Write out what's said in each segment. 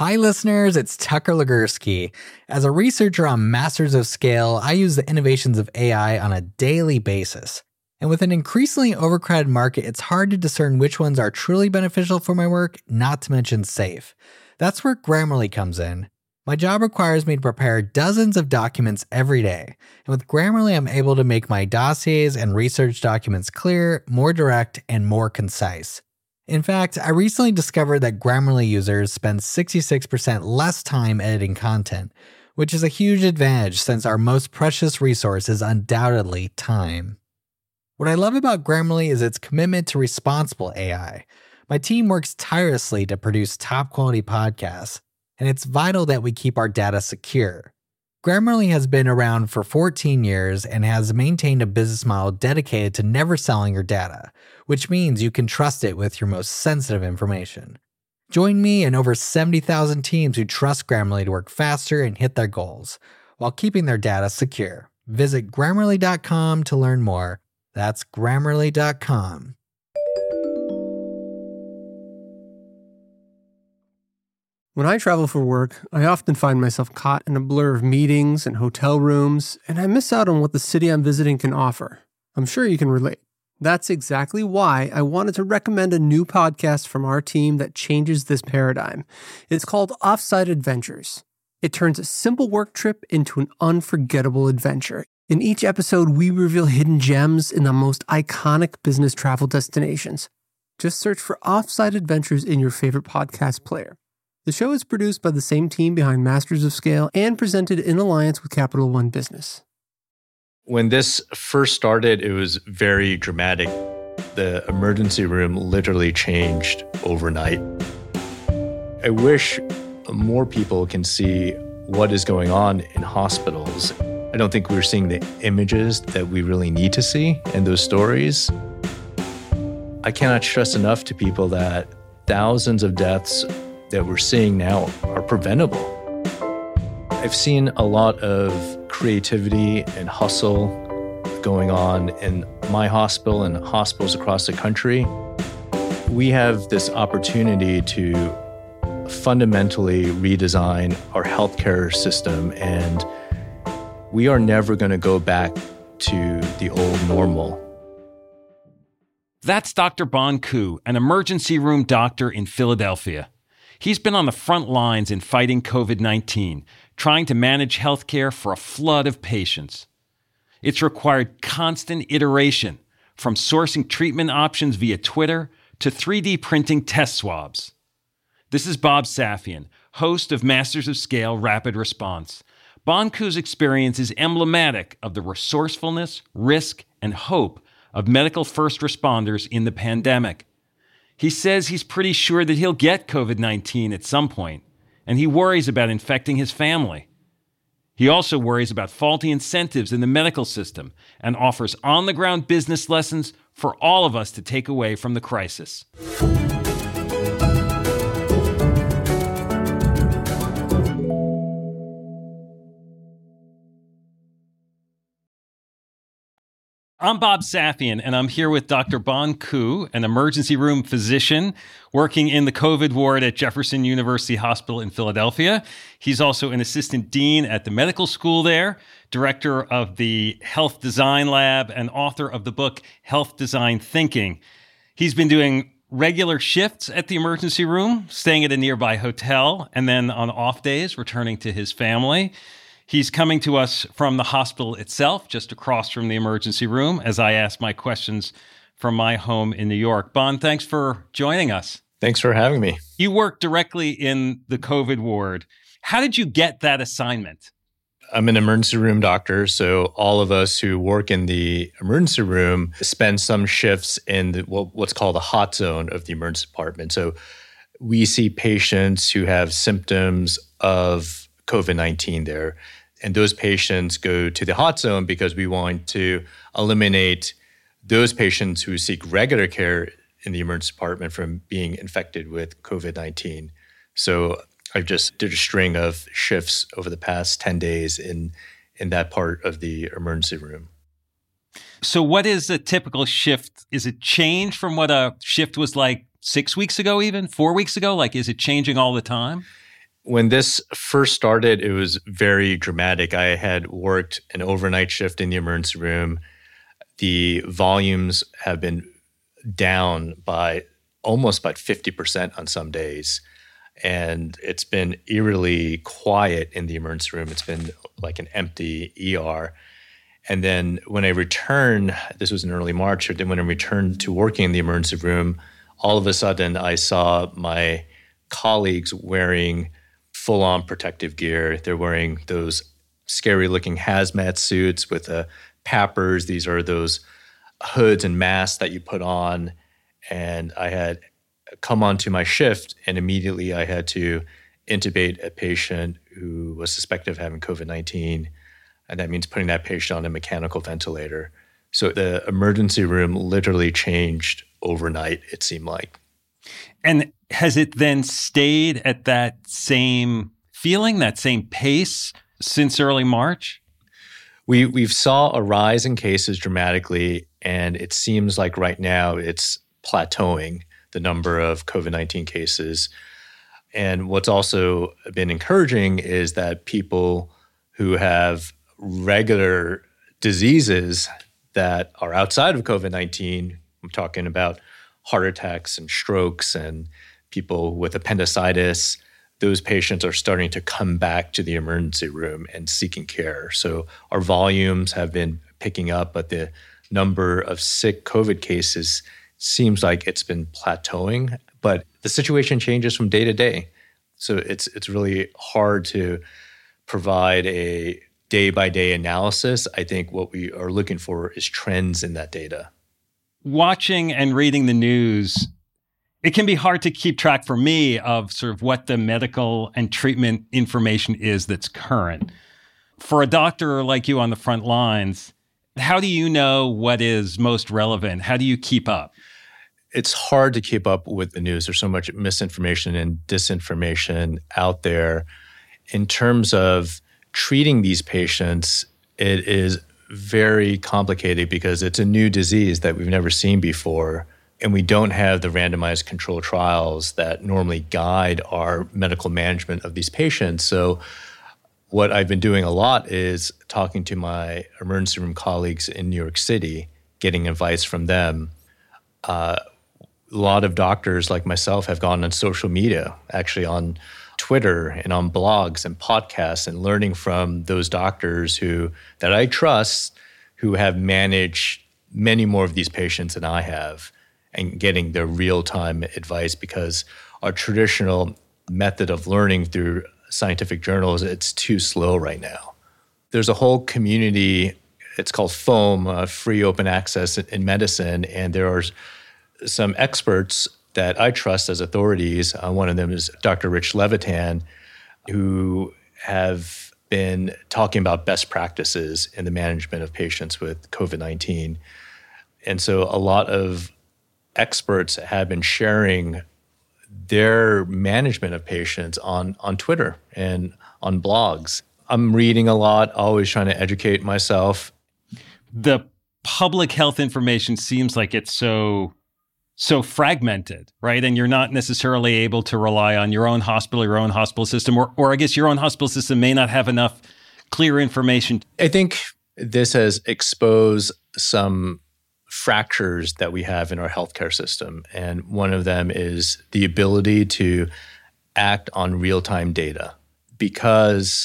Hi, listeners. It's Tucker Legursky. As a researcher on Masters of Scale, I use the innovations of AI on a daily basis. And with an increasingly overcrowded market, it's hard to discern which ones are truly beneficial for my work, not to mention safe. That's where Grammarly comes in. My job requires me to prepare dozens of documents every day. And with Grammarly, I'm able to make my dossiers and research documents clear, more direct, and more concise. In fact, I recently discovered that Grammarly users spend 66% less time editing content, which is a huge advantage since our most precious resource is undoubtedly time. What I love about Grammarly is its commitment to responsible AI. My team works tirelessly to produce top-quality podcasts, and it's vital that we keep our data secure. Grammarly has been around for 14 years and has maintained a business model dedicated to never selling your data, which means you can trust it with your most sensitive information. Join me and over 70,000 teams who trust Grammarly to work faster and hit their goals, while keeping their data secure. Visit Grammarly.com to learn more. That's Grammarly.com. When I travel for work, I often find myself caught in a blur of meetings and hotel rooms, and I miss out on what the city I'm visiting can offer. I'm sure you can relate. That's exactly why I wanted to recommend a new podcast from our team that changes this paradigm. It's called Offsite Adventures. It turns a simple work trip into an unforgettable adventure. In each episode, we reveal hidden gems in the most iconic business travel destinations. Just search for Offsite Adventures in your favorite podcast player. The show is produced by the same team behind Masters of Scale and presented in alliance with Capital One Business. When this first started, it was very dramatic. The emergency room literally changed overnight. I wish more people can see what is going on in hospitals. I don't think we're seeing the images that we really need to see in those stories. I cannot stress enough to people that thousands of deaths that we're seeing now are preventable. I've seen a lot of creativity and hustle going on in my hospital and hospitals across the country. We have this opportunity to fundamentally redesign our healthcare system, and we are never going to go back to the old normal. That's Dr. Bon Ku, an emergency room doctor in Philadelphia. He's been on the front lines in fighting COVID-19, trying to manage healthcare for a flood of patients. It's required constant iteration, from sourcing treatment options via Twitter to 3D printing test swabs. This is Bob Safian, host of Masters of Scale Rapid Response. Bon Ku's experience is emblematic of the resourcefulness, risk, and hope of medical first responders in the pandemic. He says he's pretty sure that he'll get COVID-19 at some point, and he worries about infecting his family. He also worries about faulty incentives in the medical system and offers on-the-ground business lessons for all of us to take away from the crisis. I'm Bob Safian, and I'm here with Dr. Bon Ku, an emergency room physician working in the COVID ward at Jefferson University Hospital in Philadelphia. He's also an assistant dean at the medical school there, director of the Health Design Lab, and author of the book Health Design Thinking. He's been doing regular shifts at the emergency room, staying at a nearby hotel, and then on off days, returning to his family. He's coming to us from the hospital itself, just across from the emergency room, as I ask my questions from my home in New York. Bon, thanks for joining us. Thanks for having me. You work directly in the COVID ward. How did you get that assignment? I'm an emergency room doctor, so all of us who work in the emergency room spend some shifts in what's called the hot zone of the emergency department. So we see patients who have symptoms of COVID-19 there. And those patients go to the hot zone because we want to eliminate those patients who seek regular care in the emergency department from being infected with COVID-19. So I just did a string of shifts over the past 10 days in that part of the emergency room. So what is a typical shift? Is it changed from what a shift was like 6 weeks ago, even 4 weeks ago? Like, is it changing all the time? When this first started, it was very dramatic. I had worked an overnight shift in the emergency room. The volumes have been down by almost about 50% on some days. And it's been eerily quiet in the emergency room. It's been like an empty ER. And then when I returned, this was in early March, then when I returned to working in the emergency room, all of a sudden I saw my colleagues wearing full-on protective gear. They're wearing those scary-looking hazmat suits with PAPRs. These are those hoods and masks that you put on. And I had come onto my shift, and immediately I had to intubate a patient who was suspected of having COVID-19. And that means putting that patient on a mechanical ventilator. So the emergency room literally changed overnight, it seemed like. And has it then stayed at that same feeling, that same pace since early March? We've saw a rise in cases dramatically, and it seems like right now it's plateauing, the number of COVID-19 cases. And what's also been encouraging is that people who have regular diseases that are outside of COVID-19, I'm talking about heart attacks and strokes and people with appendicitis, those patients are starting to come back to the emergency room and seeking care. So our volumes have been picking up, but the number of sick COVID cases seems like it's been plateauing. But the situation changes from day to day. So it's really hard to provide a day-by-day analysis. I think what we are looking for is trends in that data. Watching and reading the news, it can be hard to keep track for me of sort of what the medical and treatment information is that's current. For a doctor like you on the front lines, how do you know what is most relevant? How do you keep up? It's hard to keep up with the news. There's so much misinformation and disinformation out there. In terms of treating these patients, it is very complicated because it's a new disease that we've never seen before. And we don't have the randomized control trials that normally guide our medical management of these patients. So what I've been doing a lot is talking to my emergency room colleagues in New York City, getting advice from them. A lot of doctors like myself have gone on social media, actually on Twitter and on blogs and podcasts, and learning from those doctors that I trust, who have managed many more of these patients than I have, and getting their real-time advice, because our traditional method of learning through scientific journals, it's too slow right now. There's a whole community, it's called FOAM, Free Open Access in Medicine, and there are some experts that I trust as authorities. One of them is Dr. Rich Levitan, who have been talking about best practices in the management of patients with COVID-19. And so a lot of experts have been sharing their management of patients on Twitter and on blogs. I'm reading a lot, always trying to educate myself. The public health information seems like it's so fragmented, right? And you're not necessarily able to rely on your own hospital system, or I guess your own hospital system may not have enough clear information. I think this has exposed some fractures that we have in our healthcare system. And one of them is the ability to act on real-time data. Because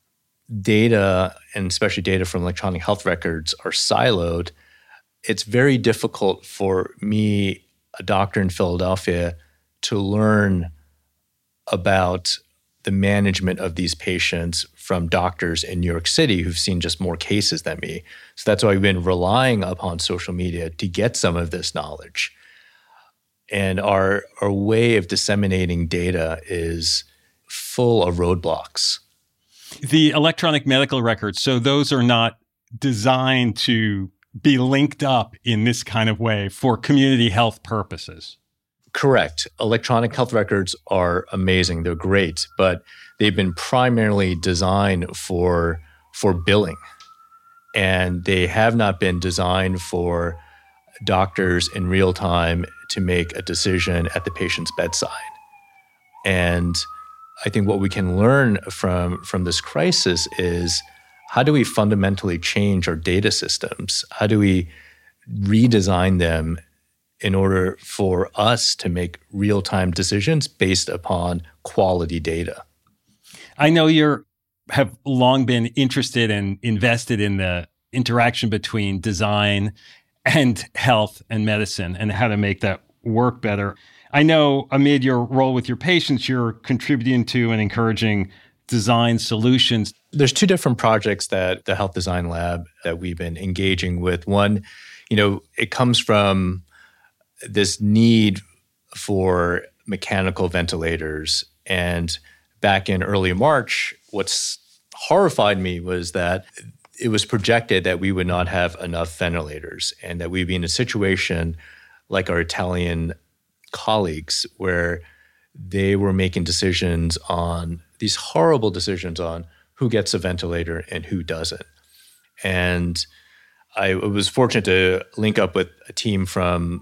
data, and especially data from electronic health records, are siloed, it's very difficult for me, a doctor in Philadelphia, to learn about the management of these patients from doctors in New York City who've seen just more cases than me. So that's why I've been relying upon social media to get some of this knowledge. And our way of disseminating data is full of roadblocks. The electronic medical records, so those are not designed to be linked up in this kind of way for community health purposes. Correct. Electronic health records are amazing. They're great, but they've been primarily designed for billing. And they have not been designed for doctors in real time to make a decision at the patient's bedside. And I think what we can learn from this crisis is, how do we fundamentally change our data systems? How do we redesign them in order for us to make real-time decisions based upon quality data? I know you have long been interested and invested in the interaction between design and health and medicine and how to make that work better. I know amid your role with your patients, you're contributing to and encouraging design solutions. There's two different projects that the Health Design Lab that we've been engaging with. One, it comes from this need for mechanical ventilators. And back in early March, what's horrified me was that it was projected that we would not have enough ventilators and that we'd be in a situation like our Italian colleagues where they were making these horrible decisions on who gets a ventilator and who doesn't. And I was fortunate to link up with a team from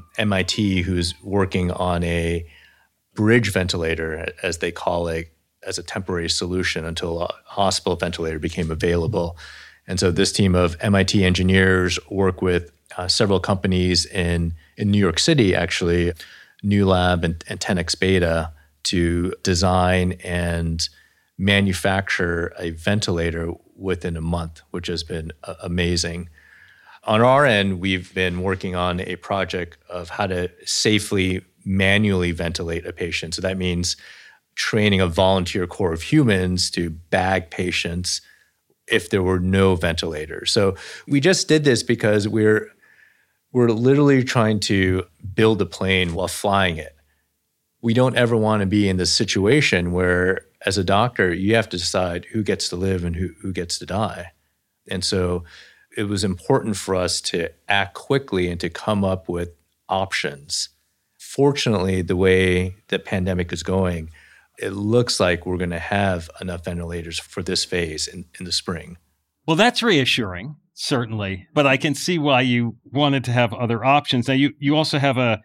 MIT who's working on a bridge ventilator, as they call it, as a temporary solution until a hospital ventilator became available. And so this team of MIT engineers work with several companies in New York City, actually, New Lab and 10x Beta, to design and manufacture a ventilator within a month, which has been amazing. On our end, we've been working on a project of how to safely manually ventilate a patient. So that means training a volunteer corps of humans to bag patients if there were no ventilators. So we just did this because we're literally trying to build a plane while flying it. We don't ever want to be in this situation where, as a doctor, you have to decide who gets to live and who gets to die. And so it was important for us to act quickly and to come up with options. Fortunately, the way the pandemic is going, it looks like we're going to have enough ventilators for this phase in the spring. Well, that's reassuring, certainly. But I can see why you wanted to have other options. Now, you also have a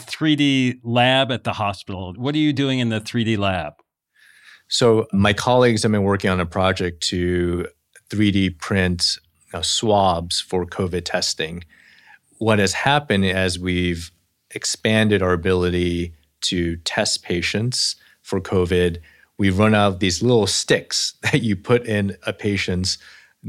3D lab at the hospital. What are you doing in the 3D lab? So my colleagues have been working on a project to 3D print swabs for COVID testing. What has happened as we've expanded our ability to test patients for COVID, we've run out of these little sticks that you put in a patient's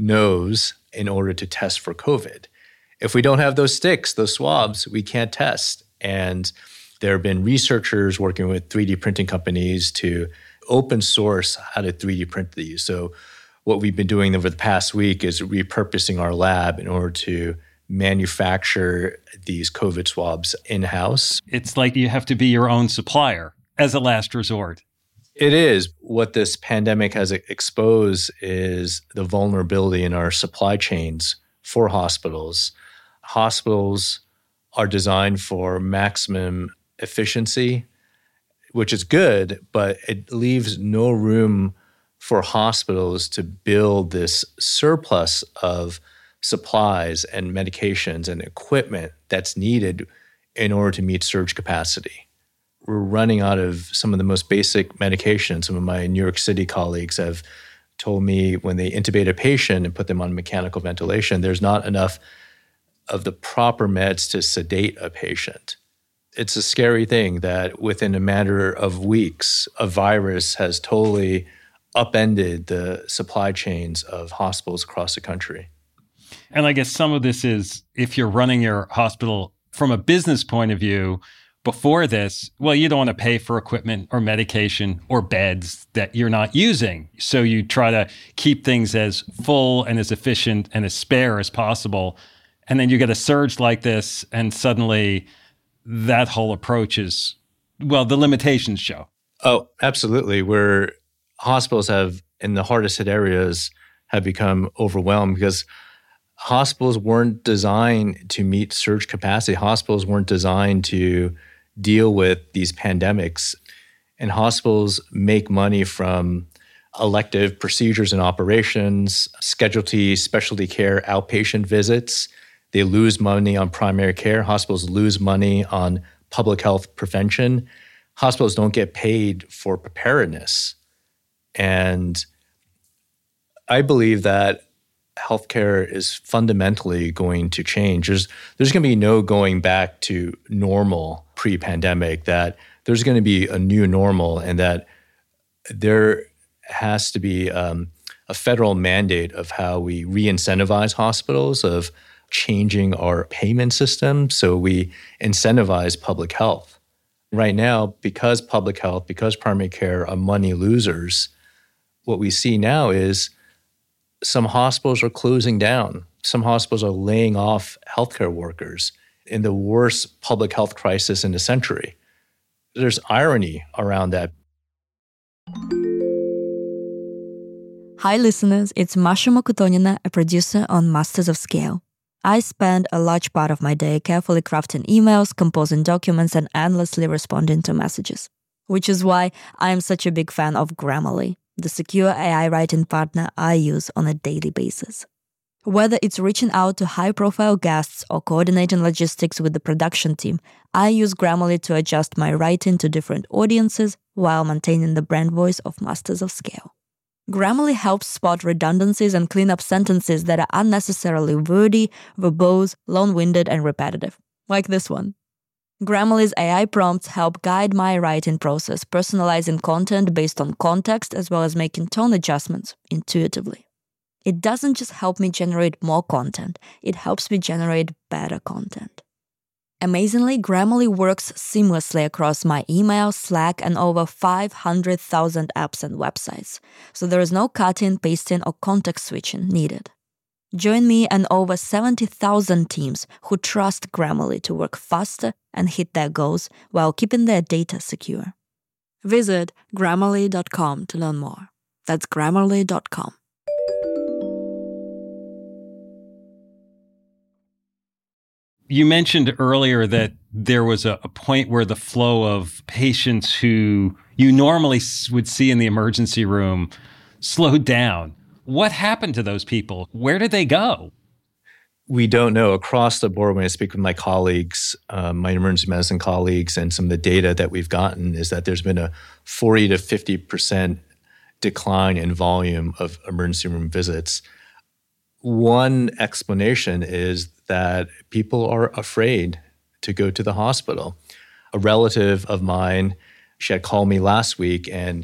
nose in order to test for COVID. If we don't have those sticks, those swabs, we can't test. And there have been researchers working with 3D printing companies to open source how to 3D print these. So what we've been doing over the past week is repurposing our lab in order to manufacture these COVID swabs in-house. It's like you have to be your own supplier as a last resort. It is. What this pandemic has exposed is the vulnerability in our supply chains for hospitals. Hospitals are designed for maximum efficiency, which is good, but it leaves no room for hospitals to build this surplus of supplies and medications and equipment that's needed in order to meet surge capacity. We're running out of some of the most basic medications. Some of my New York City colleagues have told me when they intubate a patient and put them on mechanical ventilation, there's not enough of the proper meds to sedate a patient. It's a scary thing that within a matter of weeks, a virus has totally upended the supply chains of hospitals across the country. And I guess some of this is, if you're running your hospital from a business point of view, before this, well, you don't want to pay for equipment or medication or beds that you're not using. So you try to keep things as full and as efficient and as spare as possible. And then you get a surge like this, and suddenly that whole approach is, well, the limitations show. Oh, absolutely. Where hospitals have, in the hardest hit areas, have become overwhelmed because hospitals weren't designed to meet surge capacity. Hospitals weren't designed to deal with these pandemics. And hospitals make money from elective procedures and operations, specialty care, outpatient visits. They lose money on primary care. Hospitals lose money on public health prevention. hospitals don't get paid for preparedness. And I believe that healthcare is fundamentally going to change. There's going to be no going back to normal pre-pandemic, that there's going to be a new normal, and that there has to be a federal mandate of how we re-incentivize hospitals, of changing our payment system so we incentivize public health. Right now, because public health, because primary care are money losers, what we see now is some hospitals are closing down. Some hospitals are laying off healthcare workers in the worst public health crisis in the century. There's irony around that. Hi, listeners. It's Masha Mokutonina, a producer on Masters of Scale. I spend a large part of my day carefully crafting emails, composing documents, and endlessly responding to messages, which is why I am such a big fan of Grammarly, the secure AI writing partner I use on a daily basis. Whether it's reaching out to high-profile guests or coordinating logistics with the production team, I use Grammarly to adjust my writing to different audiences while maintaining the brand voice of Masters of Scale. Grammarly helps spot redundancies and clean up sentences that are unnecessarily wordy, verbose, long-winded, and repetitive, like this one. Grammarly's AI prompts help guide my writing process, personalizing content based on context as well as making tone adjustments intuitively. It doesn't just help me generate more content, it helps me generate better content. Amazingly, Grammarly works seamlessly across my email, Slack, and over 500,000 apps and websites, so there is no cutting, pasting, or context switching needed. Join me and over 70,000 teams who trust Grammarly to work faster and hit their goals while keeping their data secure. Visit Grammarly.com to learn more. That's Grammarly.com. You mentioned earlier that there was a point where the flow of patients who you normally would see in the emergency room slowed down. What happened to those people? Where did they go? We don't know. Across the board, when I speak with my colleagues, my emergency medicine colleagues, and some of the data that we've gotten is that there's been a 40 to 50% decline in volume of emergency room visits. One explanation is that people are afraid to go to the hospital. A relative of mine, she had called me last week, and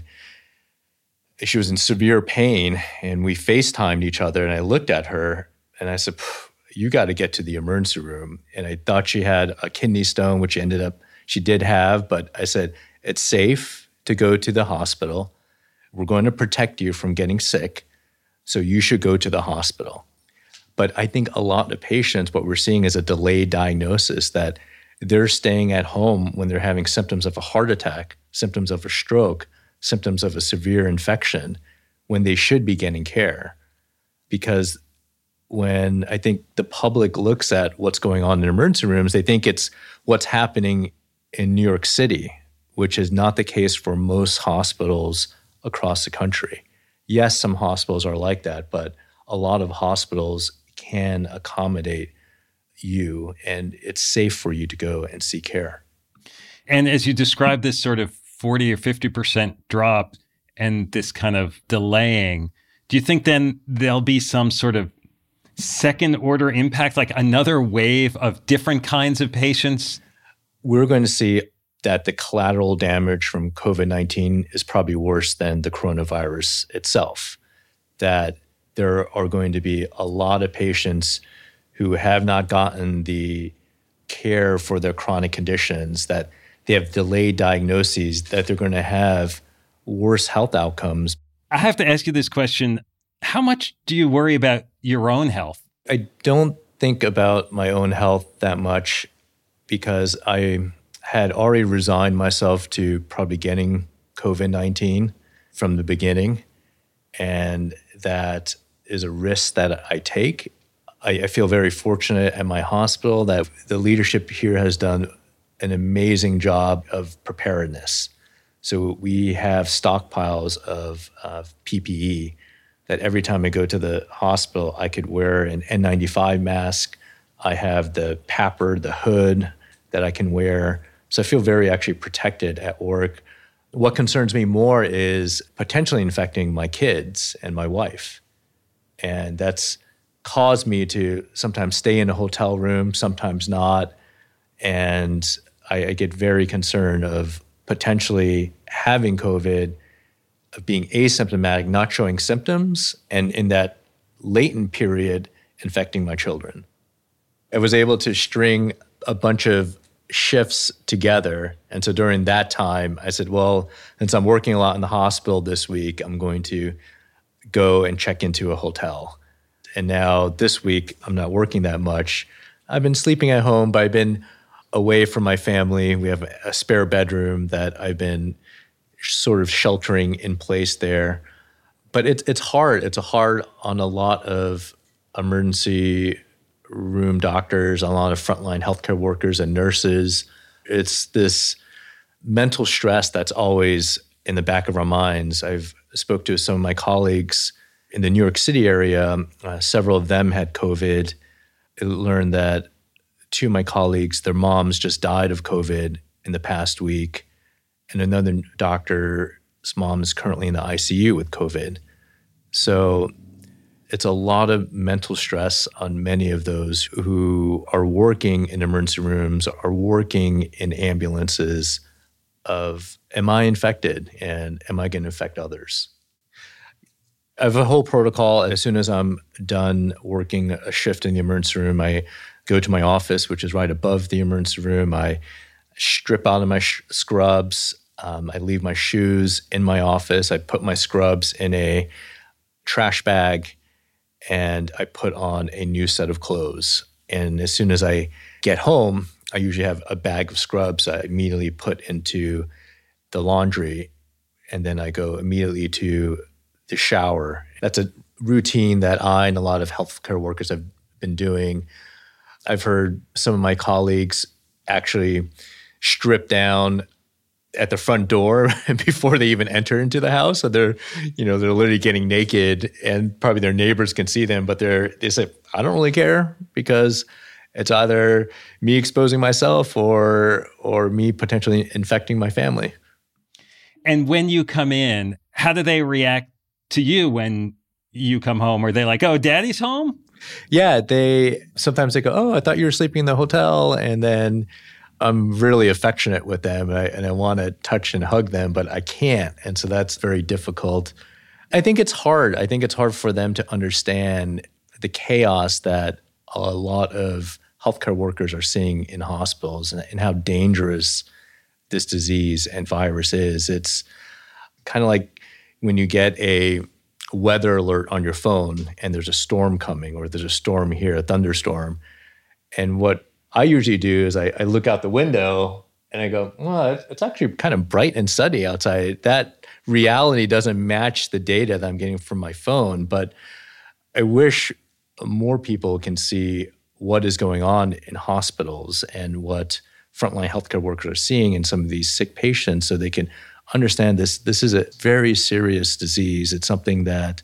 she was in severe pain, and we FaceTimed each other, and I looked at her and I said, you got to get to the emergency room. And I thought she had a kidney stone, which she did have, but I said, it's safe to go to the hospital. We're going to protect you from getting sick, so you should go to the hospital. But I think a lot of patients, what we're seeing is a delayed diagnosis, that they're staying at home when they're having symptoms of a heart attack, symptoms of a stroke, symptoms of a severe infection, when they should be getting care. Because when I think the public looks at what's going on in emergency rooms, they think it's what's happening in New York City, which is not the case for most hospitals across the country. Yes, some hospitals are like that, but a lot of hospitals can accommodate you, and it's safe for you to go and seek care. And as you describe this sort of 40 or 50% drop and this kind of delaying, do you think then there'll be some sort of second order impact, like another wave of different kinds of patients? We're going to see that the collateral damage from COVID-19 is probably worse than the coronavirus itself, that there are going to be a lot of patients who have not gotten the care for their chronic conditions, that they have delayed diagnoses, that they're going to have worse health outcomes. I have to ask you this question. How much do you worry about your own health? I don't think about my own health that much, because I had already resigned myself to probably getting COVID-19 from the beginning. And that is a risk that I take. I feel very fortunate at my hospital that the leadership here has done an amazing job of preparedness. So we have stockpiles of PPE that every time I go to the hospital, I could wear an N95 mask. I have the PAPR, the hood that I can wear So I feel very actually protected at work. What concerns me more is potentially infecting my kids and my wife. And that's caused me to sometimes stay in a hotel room, sometimes not. And I get very concerned of potentially having COVID, of being asymptomatic, not showing symptoms, and in that latent period, infecting my children. I was able to string a bunch of shifts together. And so during that time, I said, well, since I'm working a lot in the hospital this week, I'm going to go and check into a hotel. And now this week, I'm not working that much. I've been sleeping at home, but I've been away from my family. We have a spare bedroom that I've been sort of sheltering in place there. But it's hard. It's hard on a lot of emergency room doctors, a lot of frontline healthcare workers and nurses. It's this mental stress that's always in the back of our minds. I've spoke to some of my colleagues in the New York City area. Several of them had COVID. I learned that two of my colleagues, their moms just died of COVID in the past week. And another doctor's mom is currently in the ICU with COVID. So it's a lot of mental stress on many of those who are working in emergency rooms, are working in ambulances of, am I infected and am I going to infect others? I have a whole protocol. As soon as I'm done working a shift in the emergency room, I go to my office, which is right above the emergency room. I strip out of my scrubs. I leave my shoes in my office. I put my scrubs in a trash bag, and I put on a new set of clothes. And as soon as I get home, I usually have a bag of scrubs I immediately put into the laundry, and then I go immediately to the shower. That's a routine that I and a lot of healthcare workers have been doing. I've heard some of my colleagues actually strip down at the front door before they even enter into the house. So they're literally getting naked, and probably their neighbors can see them, but they say, I don't really care, because it's either me exposing myself or me potentially infecting my family. And when you come in, how do they react to you when you come home? Are they like, oh, daddy's home? Yeah, sometimes they go, oh, I thought you were sleeping in the hotel. And then I'm really affectionate with them, and I want to touch and hug them, but I can't. And so that's very difficult. I think it's hard. I think it's hard for them to understand the chaos that a lot of healthcare workers are seeing in hospitals, and how dangerous this disease and virus is. It's kind of like when you get a weather alert on your phone and there's a storm coming, or there's a storm here, a thunderstorm. And what I usually do is I look out the window and I go, well, it's actually kind of bright and sunny outside. That reality doesn't match the data that I'm getting from my phone. But I wish more people can see what is going on in hospitals and what frontline healthcare workers are seeing in some of these sick patients, so they can understand this. This is a very serious disease. It's something that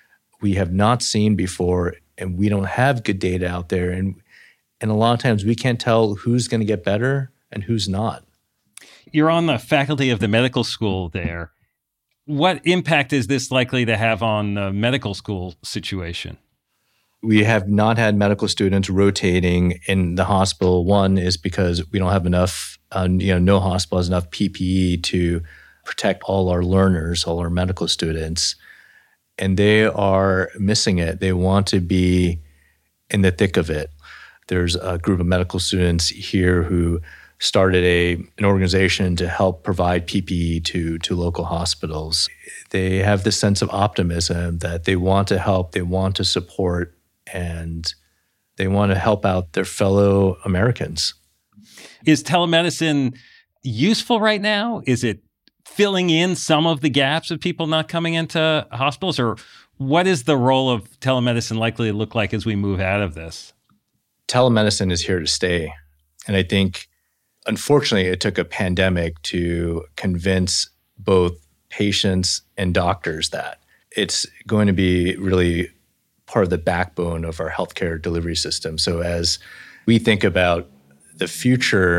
we have not seen before, and we don't have good data out there. And a lot of times we can't tell who's going to get better and who's not. You're on the faculty of the medical school there. What impact is this likely to have on the medical school situation? We have not had medical students rotating in the hospital. One is because we don't have enough, no hospital has enough PPE to protect all our learners, all our medical students. And they are missing it. They want to be in the thick of it. There's a group of medical students here who started an organization to help provide PPE to local hospitals. They have this sense of optimism that they want to help, they want to support, and they want to help out their fellow Americans. Is telemedicine useful right now? Is it filling in some of the gaps of people not coming into hospitals? Or what is the role of telemedicine likely to look like as we move out of this? Telemedicine is here to stay. And I think, unfortunately, it took a pandemic to convince both patients and doctors that it's going to be really part of the backbone of our healthcare delivery system. So as we think about the future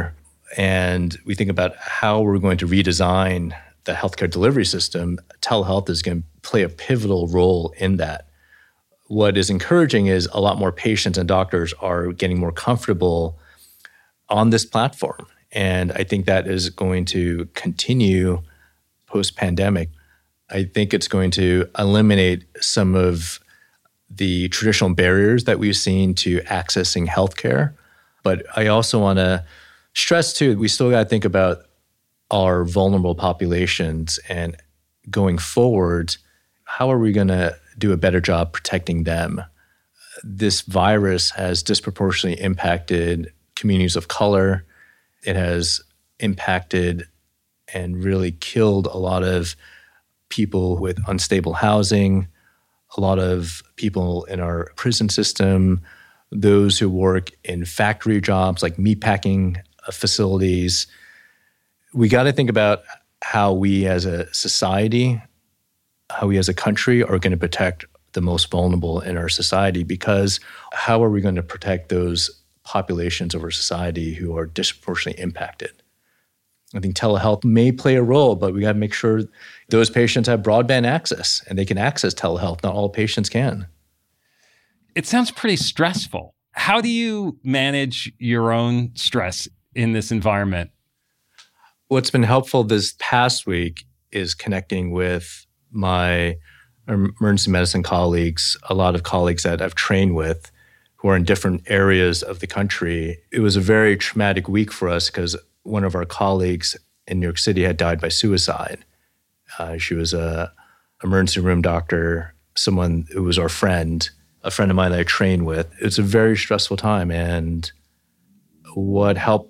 and we think about how we're going to redesign the healthcare delivery system, telehealth is going to play a pivotal role in that. What is encouraging is a lot more patients and doctors are getting more comfortable on this platform. And I think that is going to continue post-pandemic. I think it's going to eliminate some of the traditional barriers that we've seen to accessing healthcare. But I also want to stress too, we still got to think about our vulnerable populations, and going forward, how are we going to do a better job protecting them? This virus has disproportionately impacted communities of color. It has impacted and really killed a lot of people with unstable housing, a lot of people in our prison system, those who work in factory jobs like meatpacking facilities. We got to think about how we as a society, how we as a country are going to protect the most vulnerable in our society, because how are we going to protect those populations of our society who are disproportionately impacted? I think telehealth may play a role, but we got to make sure those patients have broadband access and they can access telehealth. Not all patients can. It sounds pretty stressful. How do you manage your own stress in this environment? What's been helpful this past week is connecting with my emergency medicine colleagues, a lot of colleagues that I've trained with who are in different areas of the country. It was a very traumatic week for us because one of our colleagues in New York City had died by suicide. She was an emergency room doctor, someone who was our friend, a friend of mine that I trained with. It was a very stressful time. And what helped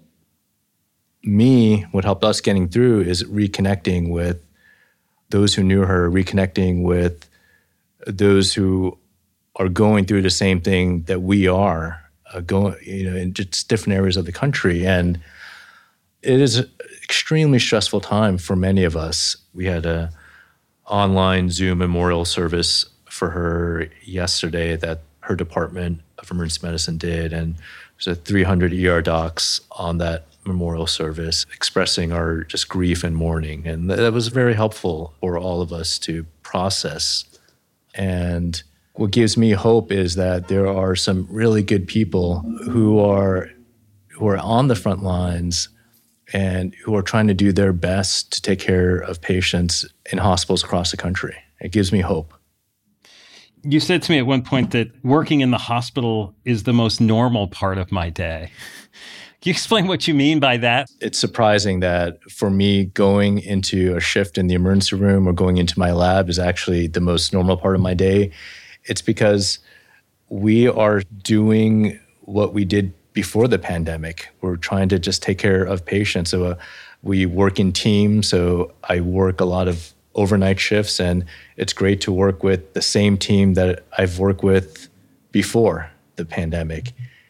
us getting through is reconnecting with those who knew her, reconnecting with those who are going through the same thing that we are, in just different areas of the country. And it is an extremely stressful time for many of us. We had an online Zoom memorial service for her yesterday that her department of emergency medicine did, and there's 300 ER docs on that memorial service expressing our just grief and mourning. And that was very helpful for all of us to process. And what gives me hope is that there are some really good people who are on the front lines and who are trying to do their best to take care of patients in hospitals across the country. It gives me hope. You said to me at one point that working in the hospital is the most normal part of my day. Can you explain what you mean by that? It's surprising that for me, going into a shift in the emergency room or going into my lab is actually the most normal part of my day. It's because we are doing what we did before the pandemic. We're trying to just take care of patients. So we work in teams. So I work a lot of overnight shifts, and it's great to work with the same team that I've worked with before the pandemic.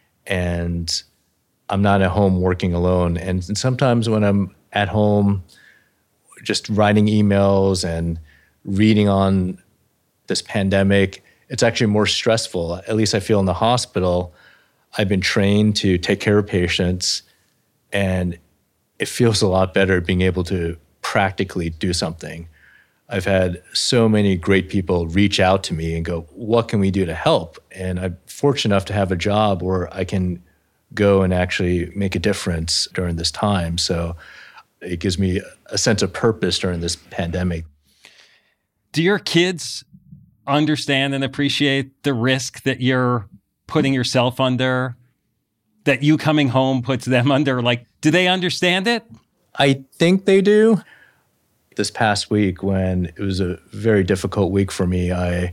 And I'm not at home working alone. And sometimes when I'm at home, just writing emails and reading on this pandemic, it's actually more stressful. At least I feel in the hospital, I've been trained to take care of patients, and it feels a lot better being able to practically do something. I've had so many great people reach out to me and go, what can we do to help? And I'm fortunate enough to have a job where I can go and actually make a difference during this time. So it gives me a sense of purpose during this pandemic. Do your kids understand and appreciate the risk that you're putting yourself under, that you coming home puts them under? Like, do they understand it? I think they do. This past week, when it was a very difficult week for me, I've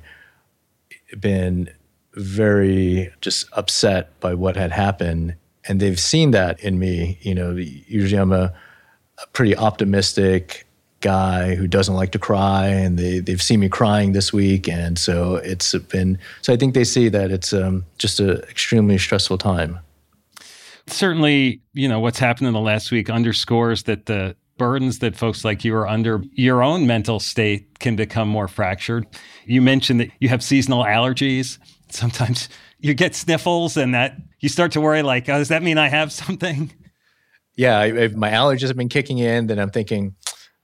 been very just upset by what had happened. And they've seen that in me. Usually I'm a pretty optimistic guy who doesn't like to cry, and they've seen me crying this week. And so I think they see that it's just an extremely stressful time. Certainly, what's happened in the last week underscores that the burdens that folks like you are under, your own mental state can become more fractured. You mentioned that you have seasonal allergies. Sometimes you get sniffles and that you start to worry like, oh, does that mean I have something? Yeah, my allergies have been kicking in. Then I'm thinking,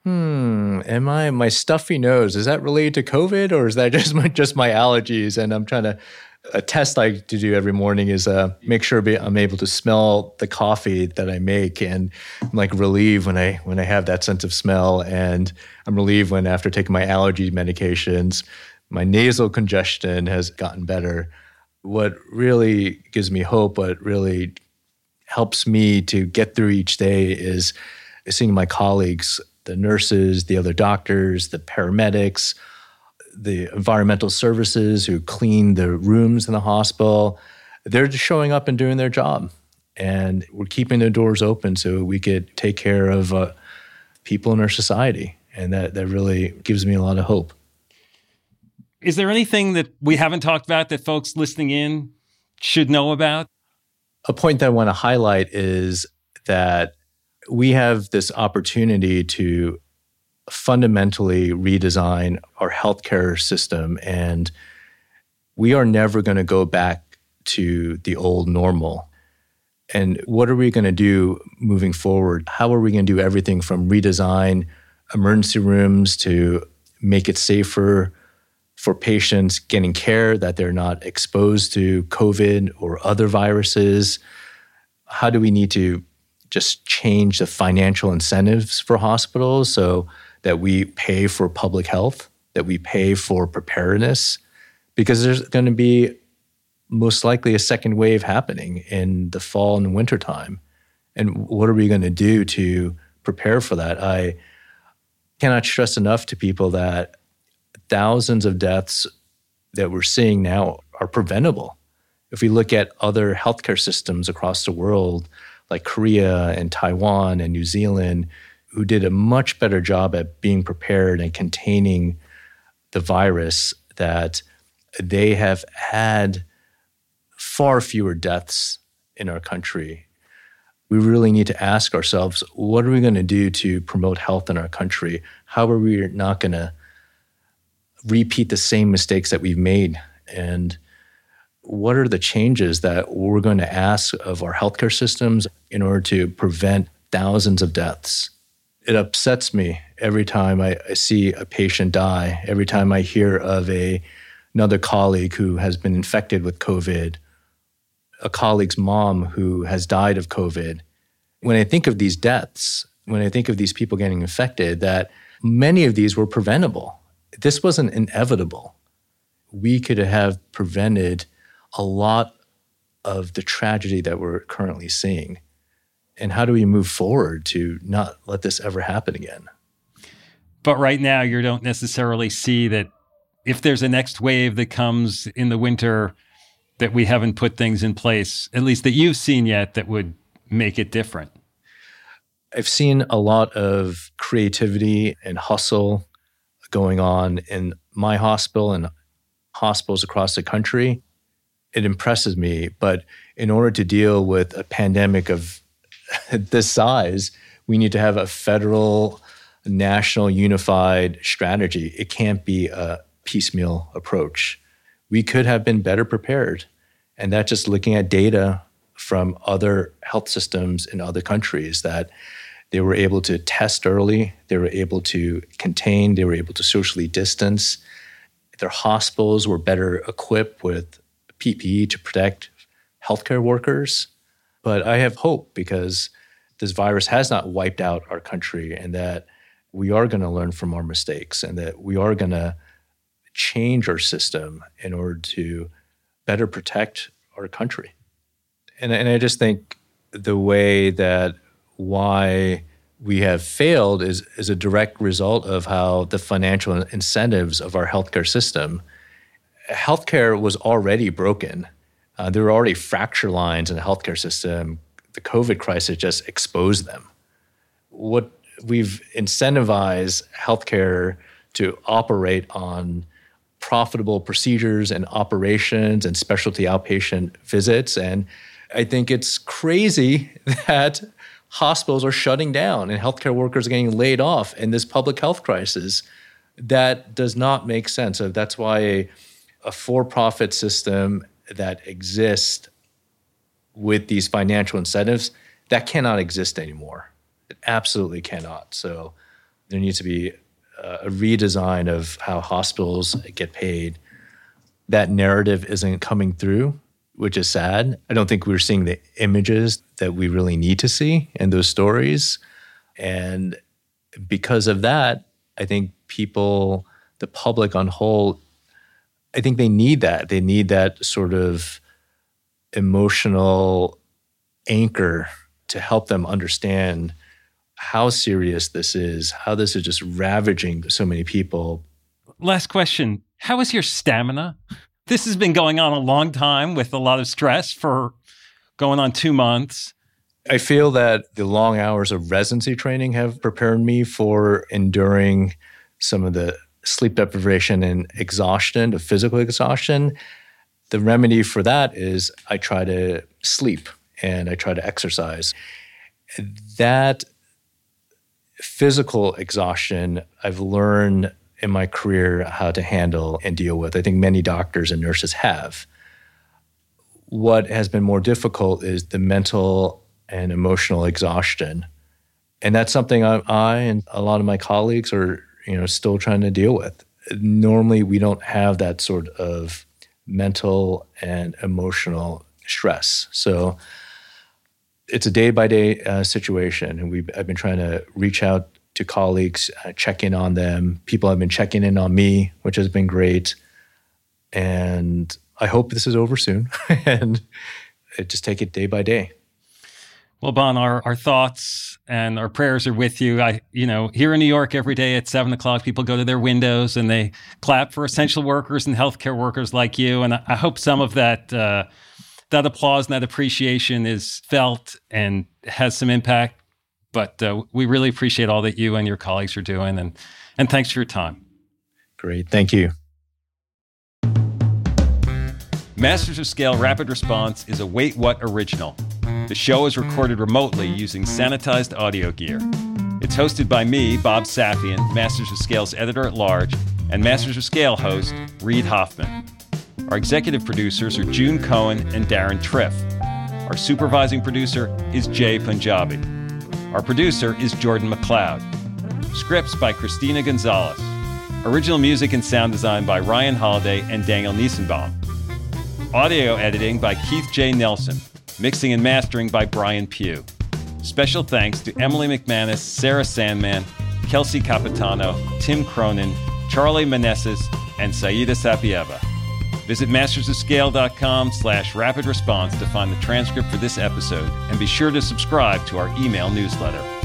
my stuffy nose, is that related to COVID or is that just my allergies? And I'm trying to, a test I like to do every morning is make sure I'm able to smell the coffee that I make, and I'm like relieved when I have that sense of smell, and I'm relieved when after taking my allergy medications, my nasal congestion has gotten better. What really gives me hope, what really helps me to get through each day is seeing my colleagues, the nurses, the other doctors, the paramedics, the environmental services who clean the rooms in the hospital. They're just showing up and doing their job. And we're keeping the doors open so we could take care of people in our society. And that really gives me a lot of hope. Is there anything that we haven't talked about that folks listening in should know about? A point that I want to highlight is that we have this opportunity to fundamentally redesign our healthcare system, and we are never going to go back to the old normal. And what are we going to do moving forward? How are we going to do everything from redesign emergency rooms to make it safer for patients getting care, that they're not exposed to COVID or other viruses? How do we need to just change the financial incentives for hospitals so that we pay for public health, that we pay for preparedness? Because there's going to be most likely a second wave happening in the fall and wintertime. And what are we going to do to prepare for that? I cannot stress enough to people that thousands of deaths that we're seeing now are preventable. If we look at other healthcare systems across the world, like Korea and Taiwan and New Zealand, who did a much better job at being prepared and containing the virus, that they have had far fewer deaths in our country. We really need to ask ourselves, what are we going to do to promote health in our country? How are we not going to repeat the same mistakes that we've made? And what are the changes that we're going to ask of our healthcare systems in order to prevent thousands of deaths? It upsets me every time I see a patient die, every time I hear of another colleague who has been infected with COVID, a colleague's mom who has died of COVID. When I think of these deaths, when I think of these people getting infected, that many of these were preventable. This wasn't inevitable. We could have prevented a lot of the tragedy that we're currently seeing. And how do we move forward to not let this ever happen again? But right now, you don't necessarily see that if there's a next wave that comes in the winter, that we haven't put things in place, at least that you've seen yet, that would make it different. I've seen a lot of creativity and hustle going on in my hospital and hospitals across the country. It impresses me. But in order to deal with a pandemic of this size, we need to have a federal, national, unified strategy. It can't be a piecemeal approach. We could have been better prepared. And that's just looking at data from other health systems in other countries, that they were able to test early, they were able to contain, they were able to socially distance. Their hospitals were better equipped with PPE to protect healthcare workers. But I have hope because this virus has not wiped out our country, and that we are going to learn from our mistakes, and that we are going to change our system in order to better protect our country. And I just think the way that why we have failed is a direct result of how the financial incentives of our healthcare system. Healthcare was already broken. There were already fracture lines in the healthcare system. The COVID crisis just exposed them. What we've incentivized healthcare to operate on profitable procedures and operations and specialty outpatient visits. And I think it's crazy that hospitals are shutting down and healthcare workers are getting laid off in this public health crisis. That does not make sense. So that's why a for-profit system that exists with these financial incentives, That cannot exist anymore. It absolutely cannot. So there needs to be a redesign of how hospitals get paid. That narrative isn't coming through, which is sad. I don't think we're seeing the images that we really need to see in those stories. And because of that, I think people, the public on whole, I think they need that. They need that sort of emotional anchor to help them understand how serious this is, how this is just ravaging so many people. Last question. How is your stamina? This has been going on a long time with a lot of stress for going on 2 months. I feel that the long hours of residency training have prepared me for enduring some of the sleep deprivation and exhaustion, the physical exhaustion. The remedy for that is I try to sleep and I try to exercise. That physical exhaustion, I've learned in my career how to handle and deal with. I think many doctors and nurses have. What has been more difficult is the mental and emotional exhaustion. And that's something I and a lot of my colleagues are, still trying to deal with. Normally, we don't have that sort of mental and emotional stress. So it's a day-by-day situation. And I've been trying to reach out to colleagues, check in on them. People have been checking in on me, which has been great. And I hope this is over soon and just take it day by day. Well, Bon, our thoughts and our prayers are with you. Here in New York, every day at 7 o'clock, people go to their windows and they clap for essential workers and healthcare workers like you. And I hope some of that applause and that appreciation is felt and has some impact. But we really appreciate all that you and your colleagues are doing. And thanks for your time. Great. Thank you. Masters of Scale Rapid Response is a Wait What original. The show is recorded remotely using sanitized audio gear. It's hosted by me, Bob Safian, Masters of Scale's editor-at-large, and Masters of Scale host, Reid Hoffman. Our executive producers are June Cohen and Darren Triff. Our supervising producer is Jay Punjabi. Our producer is Jordan McLeod. Scripts by Christina Gonzalez. Original music and sound design by Ryan Holiday and Daniel Niesenbaum. Audio editing by Keith J. Nelson. Mixing and mastering by Brian Pugh. Special thanks to Emily McManus, Sarah Sandman, Kelsey Capitano, Tim Cronin, Charlie Manessis, and Saida Sapieva. Visit mastersofscale.com/rapid response to find the transcript for this episode, and be sure to subscribe to our email newsletter.